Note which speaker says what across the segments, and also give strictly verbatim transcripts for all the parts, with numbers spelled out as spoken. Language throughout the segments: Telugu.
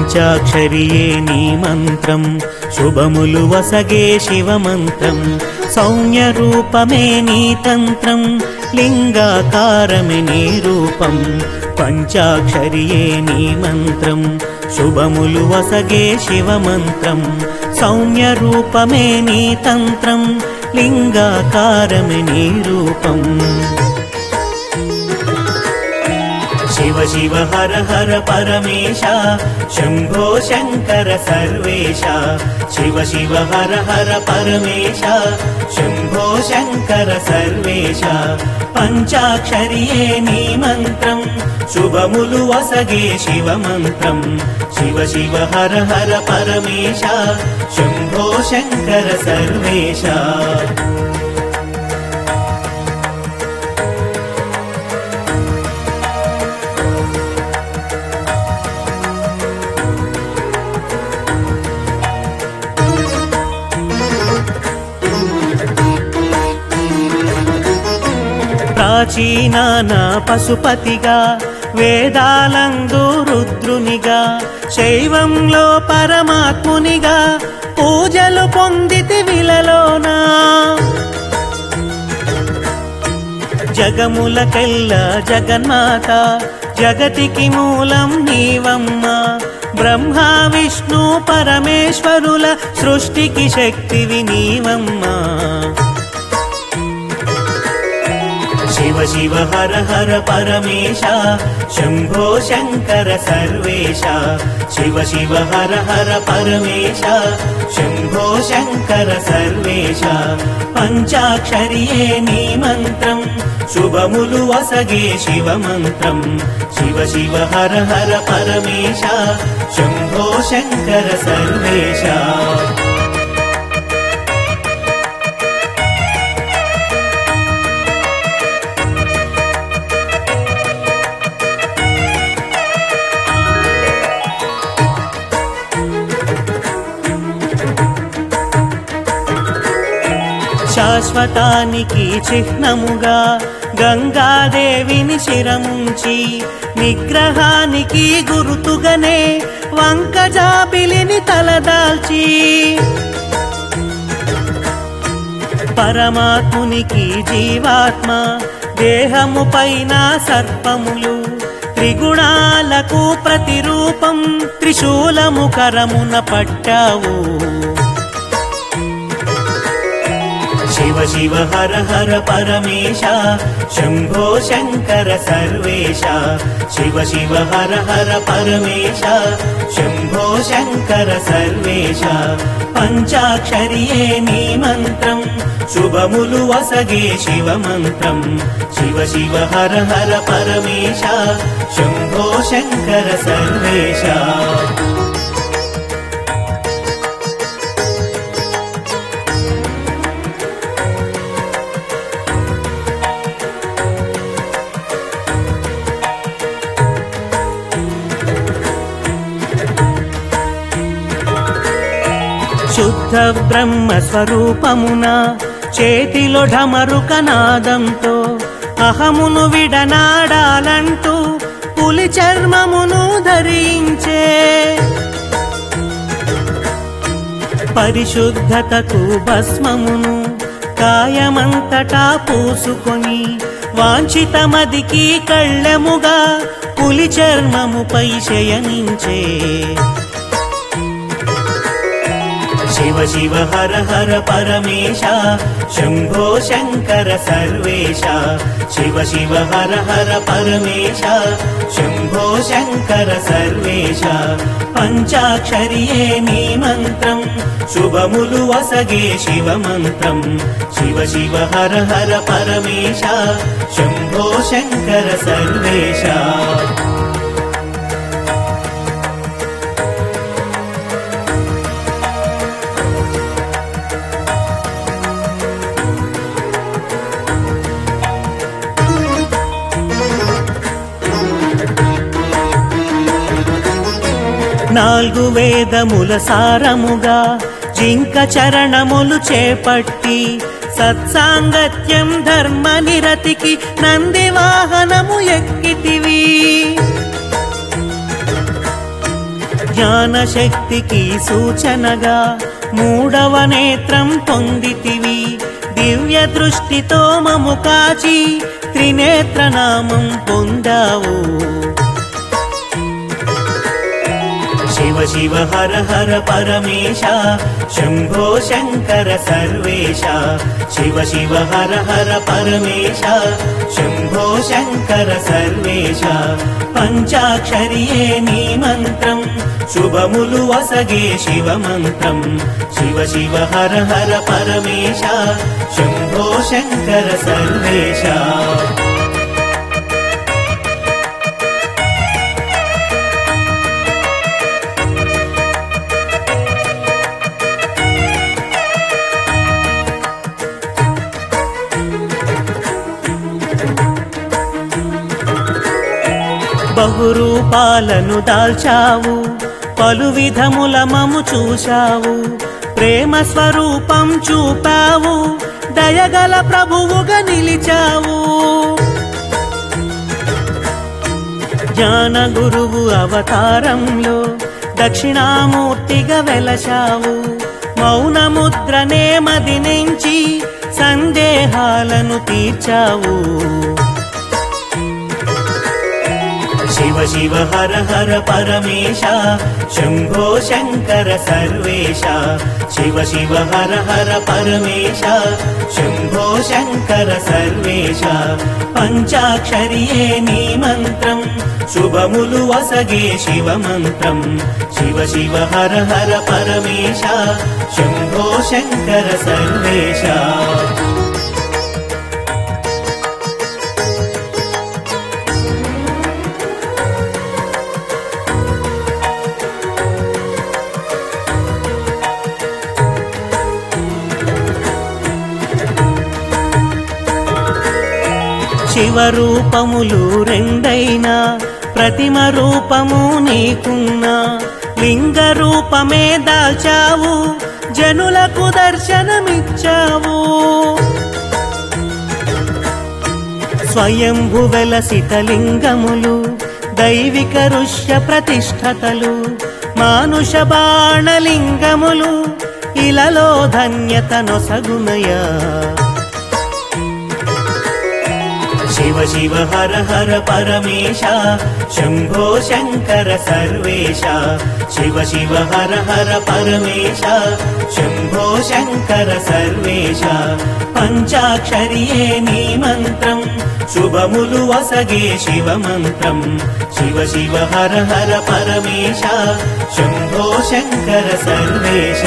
Speaker 1: పంచాక్షరియే నీ మంత్రం శుభములు వసగే శివమంత్రం సౌమ్య రూపమే నీ తంత్రం లింగాకారమే నీ రూపం పంచాక్షరియే నీ మంత్రం శుభములు వసగే శివమంత్రం సౌమ్య రూపమే నీ తంత్రం లింగాకారమే నీ రూపం శివ శివ హర హర పరమేశ శంభో శంకర సర్వేశ శివ శివ హర హర పరమేశ శంభో శంకర సర్వేశ పంచాక్షరియే నీ మంత్రం శుభములు వసగే శివమంత్రం శివ శివ హర హర పరమేశ శంభో శంకర సర్వేశ ప్రాచీనాన పశుపతిగా వేదాలందు రుద్రునిగా శైవంలో పరమాత్మునిగా పూజలు పొందితి విలలోనా జగములకెల్ల జగన్మాత జగతికి మూలం నీవమ్మ బ్రహ్మ విష్ణు పరమేశ్వరుల సృష్టికి శక్తివి నీవమ్మ శివ శివ హర హర పరమేశ శంభో శంకర సర్వేశ శివ శివ హర హర పరమేశ శంభో శంకర సర్వేశ పంచాక్షరియే నీ మంత్రం శుభములు వసగే శివమంత్రం శివ శివ హర హర పరమేశ శంభో శంకర సర్వేశ శాశ్వతానికి చిహ్నముగా గంగాదేవిని శిరముంచి నిగ్రహానికి గురుతుగానే వంకజాబిలిని తలదాల్చి పరమాత్మునికి జీవాత్మ దేహము పైన సర్పములు త్రిగుణాలకు ప్రతిరూపం త్రిశూలము కరమున పట్టావు శివ శివ హర హర పరమేశ శంభో శంకర సర్వేశ శివ శివ హర హర పరమేశ శంభో శంకర సర్వేశ పంచాక్షరియే నీ మంత్రం శుభములు వసగే శివమంత్రం శివ శివ హర హర పరమేశ శంభో శంకర సర్వేశ శుద్ధ బ్రహ్మ స్వరూపమున చేతిలో ఢమరుక నాదంతో అహమును విడనాడాలంటూ పులి చర్మమును ధరించే పరిశుద్ధతకు భస్మమును కాయమంతటా పూసుకొని వాంఛితమదికి కళ్ళెముగా పులి చర్మముపై శయనించే శివ శివ హర హర పరమేశ శంభో శంకర సర్వేశ శివ శివ హర హర పరమేశ శంభో శంకర సర్వేశ పంచాక్షరియే నీ మంత్రం శుభములు వసగే శివమంత్రం శివ శివ హర హర పరమేశ శంభో శంకర సర్వేశ నాలుగు వేదముల సారముగా జింక చరణములు చేపట్టి సత్సాంగత్యం ధర్మ నిరతికి నంది వాహనము ఎక్కితివి జ్ఞానశక్తికి సూచనగా మూడవ నేత్రం పొందితివి. దివ్య దృష్టితో మము కాచి త్రినేత్రనామం పొందావు. శివ శివ హర హర పరమేశ శంభో శంకర సర్వేశ. శివ శివ హర హర పరమేశ శంభో శంకర సర్వేశ. పంచాక్షరియే నీ మంత్రం శుభములు వసగే శివ మంత్రం. శివ శివ హర హర పరమేశ శంభో శంకర సర్వేశ. బహురూపాలను దాల్చావు, పలు విధముల మము చూశావు. ప్రేమ స్వరూపం చూపావు, దయగల ప్రభువుగా నిలిచావు. జ్ఞాన గురువు అవతారంలో దక్షిణామూర్తిగా వెలశావు. మౌనముద్రనే మదినించి సందేహాలను తీర్చావు. శివ శివ హర హర పరమేశ శంభో శంకర సర్వేశ. శివ శివ హర హర పరమేశ శంభో శంకర సర్వేశ. పంచాక్షరియే నీ మంత్రం శుభములు వసగే శివ మంత్రం. శివ శివ హర హర పరమేశ శంభో శంకర సర్వేశ. శివరూపములు రెండైనా ప్రతిమ రూపము నీకున్నా. లింగ రూపమే దాల్చావు, జనులకు దర్శనమిచ్చావు. స్వయంభు వెలసిత లింగములు దైవిక ఋష్య ప్రతిష్ఠతలు. మానుష బాణలింగములు ఇలలో ధన్యత నొసగునయా. శివ శివ హర హర పరమేశ శంభో శంకర సర్వేశ. శివ శివ హర హర పరమేశ శంభో శంకర సర్వేశ. పంచాక్షరియే నీ మంత్రం శుభములు వసగే శివ మంత్రం. శివ శివ హర హర పరమేశ శంభో శంకర సర్వేశ.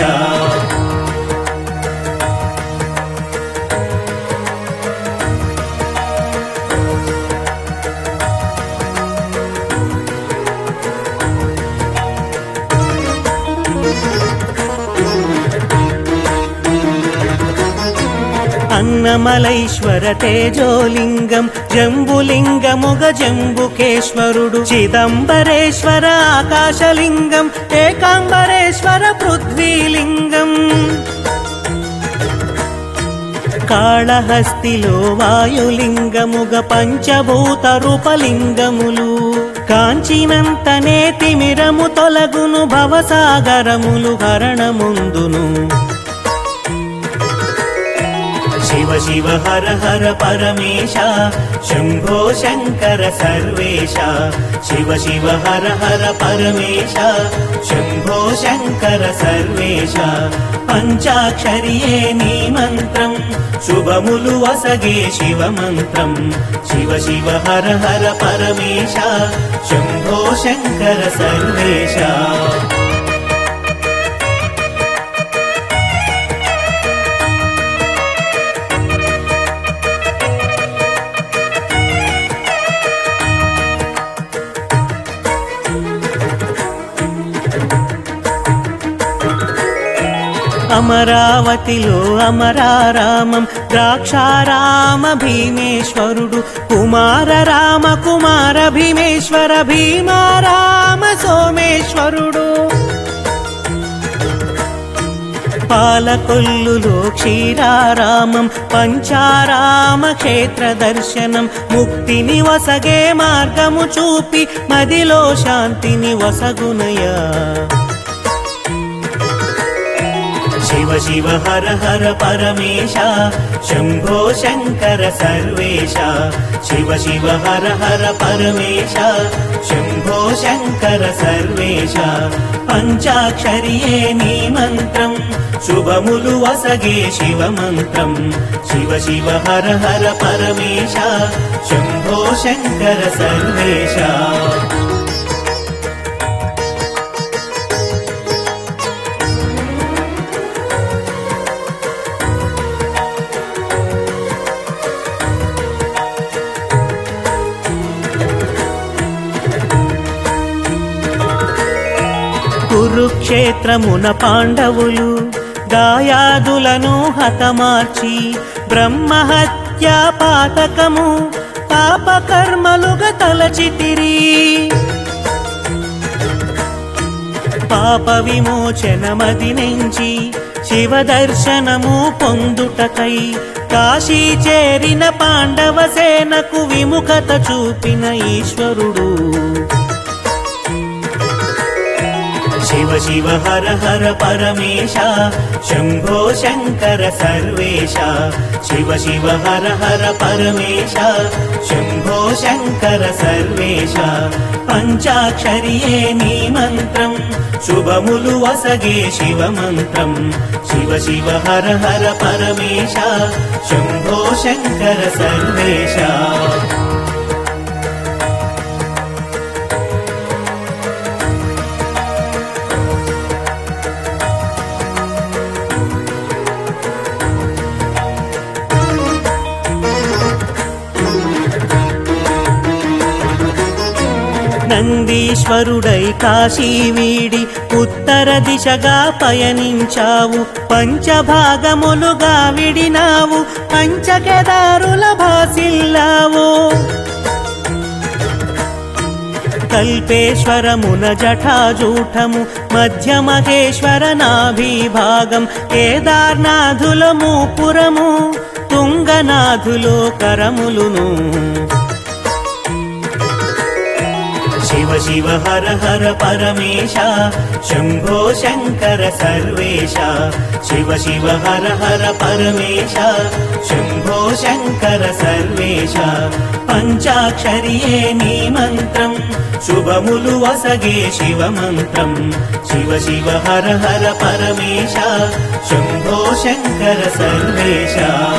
Speaker 1: అన్నమలైశ్వర తేజోలింగం జంబులింగముగ జంబుకేశ్వరుడు. చిదంబరేశ్వర ఆకాశలింగం ఏకాంబరేశ్వర పృథ్వీలింగం. కాళహస్తిలో వాయులింగముగ పంచభూత రూపలింగములు. కాంచినంతనే తిమిరము తొలగును భవసాగరములు హరణముందును. శివ శివ హర హర పరమేశ శంభో శంకర సర్వేశ. శివ శివ హర హర పరమేశ శంభో శంకర సర్వేశ. పంచాక్షరియే నీ మంత్రం శుభములు వసగే శివ మంత్రం. శివ శివ హర హర పరమేశ శంభో శంకర సర్వేశ. అమరావతిలో అమరారామం ద్రాక్షారామ భీమేశ్వరుడు. కుమార రామ కుమార భీమేశ్వర భీమారామ సోమేశ్వరుడు. పాలకొల్లులో క్షీరారామం పంచారామ క్షేత్ర దర్శనం ముక్తిని వసగే మార్గము చూపి మదిలో శాంతిని వసగునయా శివ శివ హర హర పరమేశ శంభో శంకర సర్వేశ శివ శివ హర హర పరమేశ శంభో శంకర సర్వేశ పంచాక్షరియే నీ మంత్రం శుభములు వసగే శివ మంత్రం శివ శివ హర హర పరమేశ శంభో శంకర సర్వేశ కురుక్షేత్రమున పాండవులు దాయాదులను హతమార్చి బ్రహ్మహత్యా పాతకము పాపకర్మలుగా తలచితిరి పాప విమోచనమది నుంచి శివ దర్శనము పొందుటకై కాశీ చేరిన పాండవ సేనకు విముఖత చూపిన ఈశ్వరుడు శివ శివ హర హర పరమేశ శంభో శంకర సర్వేశ శివ శివ హర హర పరమేశ శంభో శంకర సర్వేశ పంచాక్షరియే నీ మంత్రం శుభములు వసగే శివ మంత్రం శివ శివ హర హర పరమేశ శంభో శంకర సర్వేశ నందీశ్వరుడై కాశీ వీడి ఉత్తర దిశగా పయనించావు పంచభాగములుగా విడినావు పంచకేదారుల భాసిల్లావు కల్పేశ్వరమున జటాజూటము మధ్య మహేశ్వర నాభిభాగం కేదార్నాథుల మూపురము తుంగనాథులో కరములును శివ శివ హర హర పరమేశ శంభో శంకర సర్వేశ శివ శివ హర హర పరమేశ శంభో శంకర సర్వేశ పంచాక్షరియే నీ మంత్రం శుభములు వసగే శివ మంత్రం శివ శివ హర హర పరమేశ శంభో శంకర సర్వేశ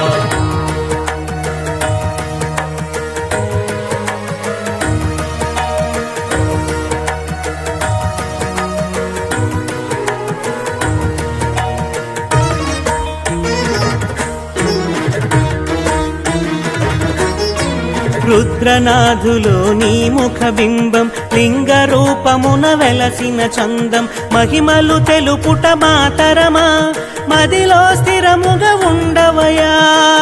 Speaker 1: రుద్రనాథులో నీ ముఖ బింబం లింగ రూపమున వెలసిన చందం మహిమలు తెలుపుట మాతరమా మదిలో స్థిరముగా ఉండవయా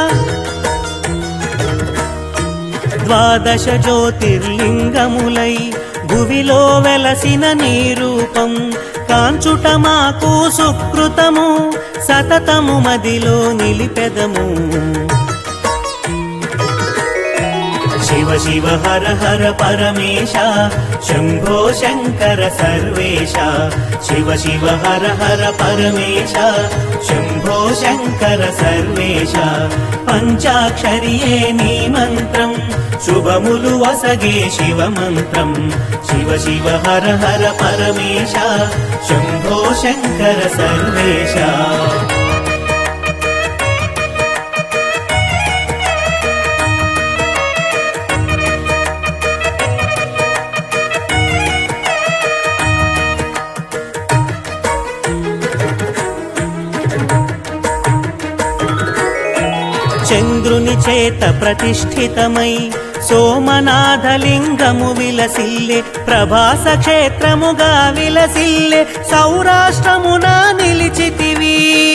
Speaker 1: ద్వాదశ జ్యోతిర్లింగములై భువిలో వెలసిన నీ రూపం కాంచుట మాకు సుకృతము సతతము మదిలో నిలిపెదము శివ శివ హర హర పరమేశ శంభో శంకర సర్వేశ శివ శివ హర హర పరమేశ శంభో శంకర సర్వేశ పంచాక్షరియే నీ మంత్రం శుభములు వసగే శివ మంత్రం శివ శివ హర హర పరమేశ శంభో శంకర సర్వేశ చంద్రుని చేత ప్రతిష్ఠితమై సోమనాథలింగము విలసిల్లే ప్రభాస క్షేత్రముగా విలసిల్లే సౌరాష్ట్రమున నిలిచితివి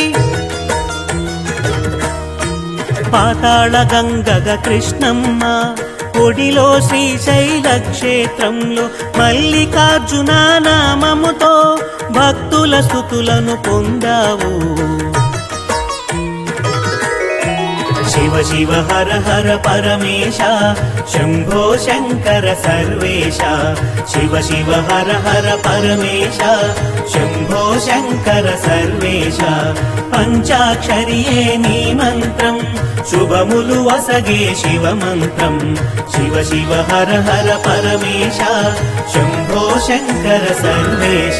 Speaker 1: పాతాళ గంగగ కృష్ణమ్మ ఒడిలో శ్రీశైల క్షేత్రంలో మల్లికార్జున నామముతో భక్తుల స్తుతులను పొందావు శివ శివ హర హర పరమేశ శంభో శంకర సర్వేశ శివ శివ హర హర పరమేశ శంభో శంకర సర్వేశ పంచాక్షరియే నీ మంత్రం శుభములు వసగే శివ మంత్రం శివ శివ హర హర పరమేశ శంభో శంకర సర్వేశ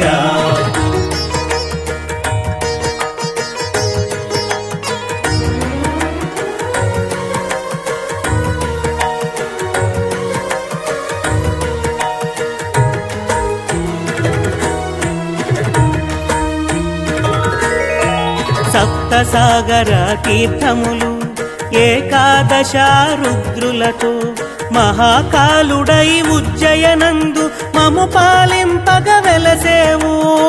Speaker 1: సప్తసాగర తీర్థములు ఏకాదశ రుద్రులతో మహాకాలుడై ఉజ్జయనందు మము పాలింపగ వెలసేవు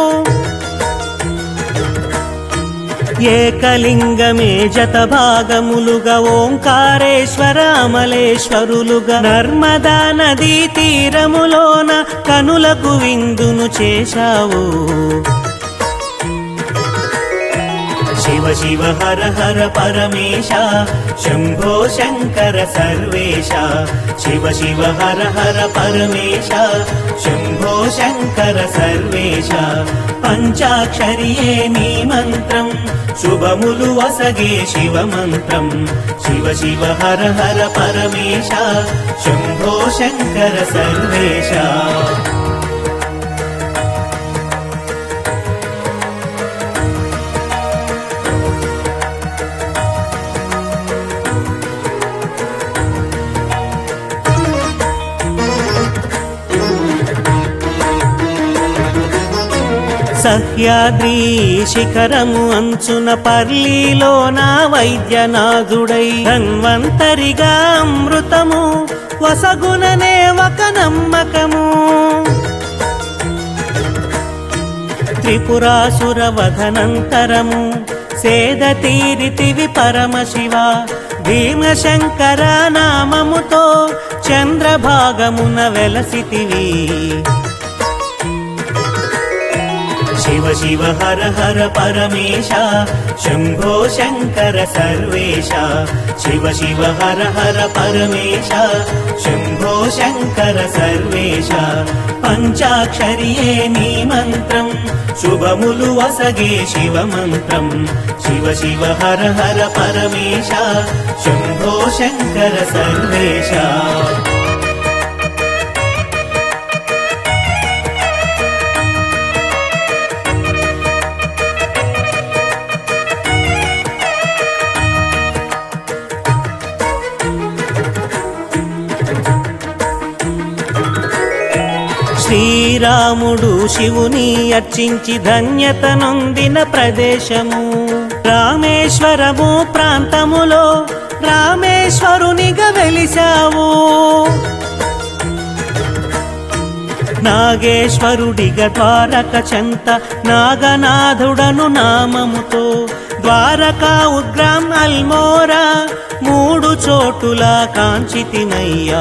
Speaker 1: ఏకలింగమే జత భాగములుగా ఓంకారేశ్వర అమలేశ్వరులుగా నర్మదా నదీ తీరములోన కనులకు విందును చేశావు శివ శివ హర హర పరమేశ శంభో శంకర సర్వేశ శివ శివ హర హర పరమేశ శంభో శంకర సర్వేశ పంచాక్షరియే నీ మంత్రం శుభములు వసగే శివ మంత్రం శివ శివ హర హర పరమేశ శంభో శంకర సర్వేశ సహ్యాద్రి శిఖరము అంచున పర్లీలోన వైద్యనాథుడై ధన్వంతరిగా అమృతము వసగుననే ఒక నమ్మకము త్రిపురాసుర వధనంతరము సేద తీరితివి పరమశివ భీమశంకర నామముతో చంద్రభాగమున వెలసితివి శివ శివ హర హర పరమేశ శంభో శంకర సర్వేశ శివ శివ హర హర పరమేశ శంభో శంకర సర్వేశ పంచాక్షరియే నీ మంత్రం శుభములు వసగే శివ మంత్రం శివ శివ హర హర పరమేశ శంభో శంకర సర్వేశ శ్రీరాముడు శివుని అర్చించి ధన్యత నొందిన ప్రదేశము రామేశ్వరము ప్రాంతములో రామేశ్వరునిగా వెలిశావు నాగేశ్వరుడిగా ద్వారక చెంత నాగనాథుడను నామముతో ద్వారకా ఉగ్రాం అల్మోరా మూడు చోటుల కాంచితినయ్యా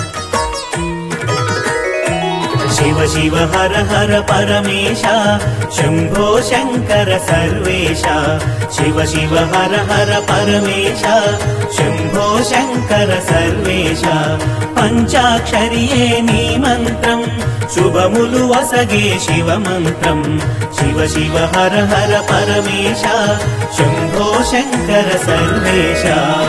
Speaker 1: శివ శివ హర హర పరమేశ శంభో శంకర సర్వేశ శివ శివ హర హర పరమేశ శంభో శంకర సర్వేశ పంచాక్షరియే నీ మంత్రం శుభములు వసగే శివ మంత్రం శివ శివ హర హర పరమేశ శంభో శంకర సర్వేశ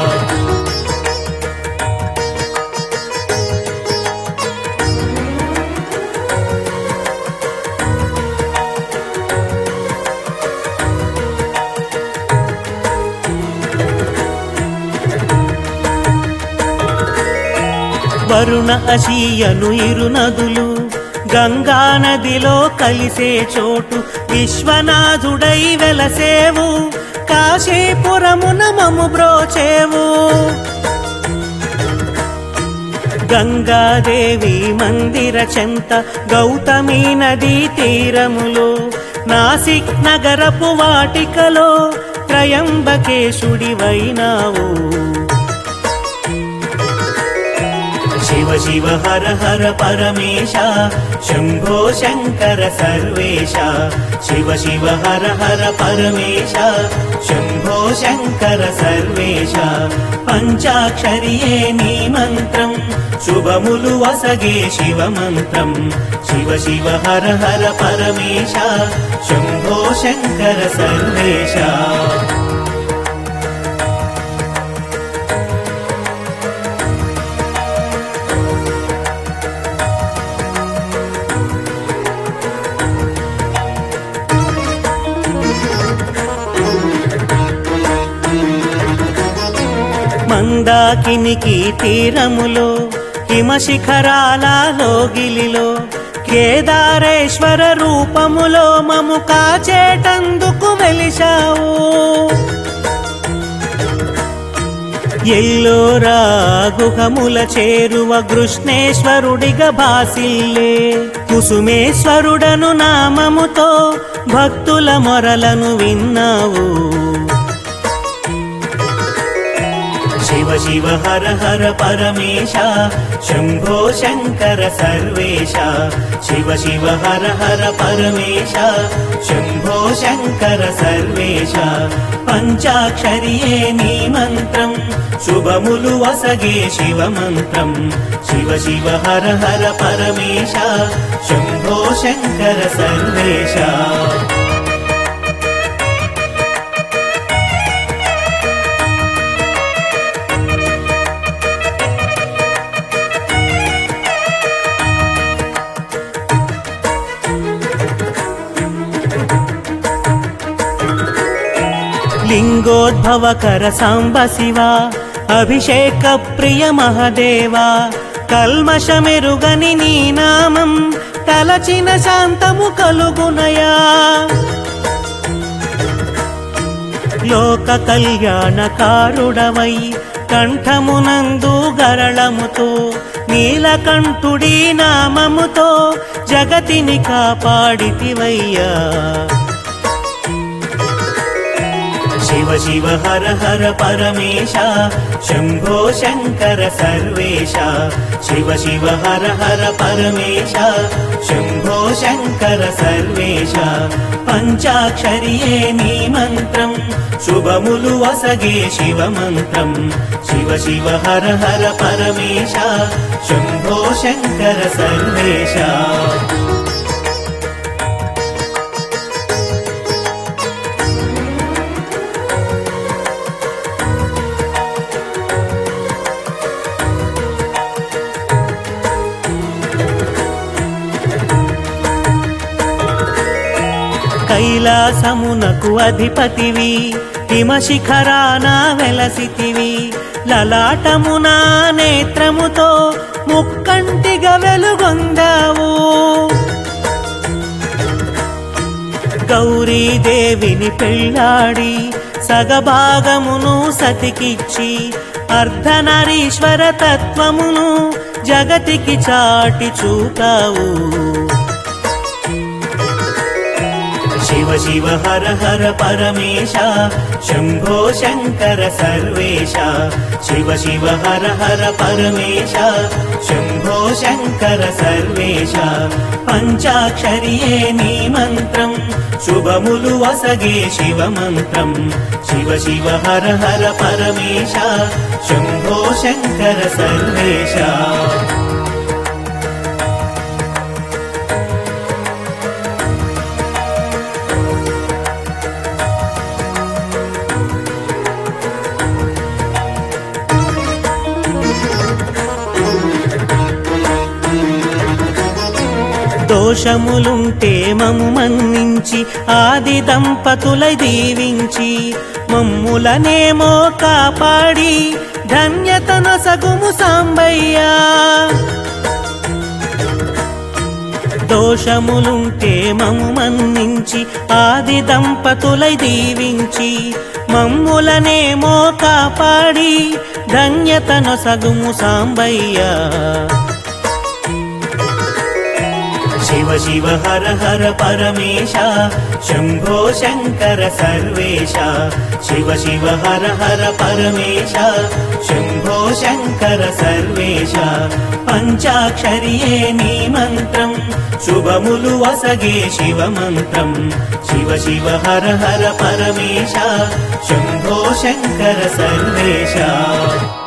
Speaker 1: వరుణ అశీయను ఇరు నదులు గంగా నదిలో కలిసే చోటు విశ్వనాథుడై వెలసేవు కాశీపురమున మము బ్రోచేవు గంగాదేవి మందిర చెంత గౌతమి నదీ తీరములో నాసిక్ నగరపు వాటికలో త్రయంబకేశుడివైనావు శివ శివ హర హర పరమేశ శంభో శంకర సర్వేశ శివ శివ హర హర పరమేశ శంభో శంకర సర్వేశ పంచాక్షరియే నీ మంత్రం శుభములు వసగే శివ మంత్రం శివ శివ హర హర పరమేశ శంభో శంకర సర్వేశ మందాకినికి తీరములో హిమశిఖరాల లోగిలిలో కేదారేశ్వర రూపములో మము కాచేటందుకు వెలిశావు ఎల్లోరా గుహముల చేరువ కృష్ణేశ్వరుడిగా భాసిల్లే కుసుమేశ్వరుడను నామముతో భక్తుల మొరలను విన్నావు శివ శివ హర హర పరమేశ శంభో శంకర సర్వేశ శివ శివ హర హర పరమేశ శంభో శంకర సర్వేశ పంచాక్షరియే నీ మంత్రం శుభములు వసగే శివ మంత్రం శివ శివ హర హర పరమేశ శంభో శంకర సర్వేశ లింగోద్భవకర సాంబ శివ అభిషేక ప్రియ మహదేవా కల్మషమెరుగని నీ నామం తలచిన శాంతము కలుగునయా లోక కళ్యాణకారుడవై కంఠమునందు గరళముతో నీలకంఠుడి నామముతో జగతిని కాపాడితివయ్యా శివ శివ హర హర పరమేశ శంభో శంకర సర్వేశ శివ శివ హర హర పరమేశ శంభో శంకర సర్వేశ పంచాక్షరియే నీ మంత్రం శుభములు వసగే శివ మంత్రం శివ శివ హర హర పరమేశ శంభో శంకర సర్వేశ కైలాసమునకు అధిపతివి హిమశిఖరాన వెలసితివి లలాటమున నేత్రముతో ముక్కంటిగా వెలుగొందావు గౌరీదేవిని పెళ్ళాడి సగభాగమును సతికిచ్చి అర్ధనారీశ్వర తత్వమును జగతికి చాటి చూపావు శివ శివ హర హర పరమేశ శంభో శంకర సర్వేశ శివ శివ హర హర పరమేశ శంభో శంకర సర్వేశ పంచాక్షరియే నీ మంత్రం శుభములు వసగే శివ మంత్రం శివ శివ హర హర పరమేశ శంభో శంకర సర్వేశ దోషములుంటే మమ్ము మన్నించి ఆది దంపతులై దీవించి మమ్ములనేమో కాపాడి ధన్యతను సగుము సాంబయ్యా దోషములుంటే మమ్ము మన్నించి ఆది దంపతులై దీవించి మమ్ములనేమో కాపాడి ధన్యతను సగుము సాంబయ్యా శివ శివ హర హర పరమేశ శంభో శంకర సర్వేశ శివ శివ హర హర పరమేశ శంభో శంకర సర్వేశ పంచాక్షరియే నీ మంత్రం శుభములు వసగే శివ మంత్రం శివ శివ హర హర పరమేశ శంభో శంకర సర్వేశ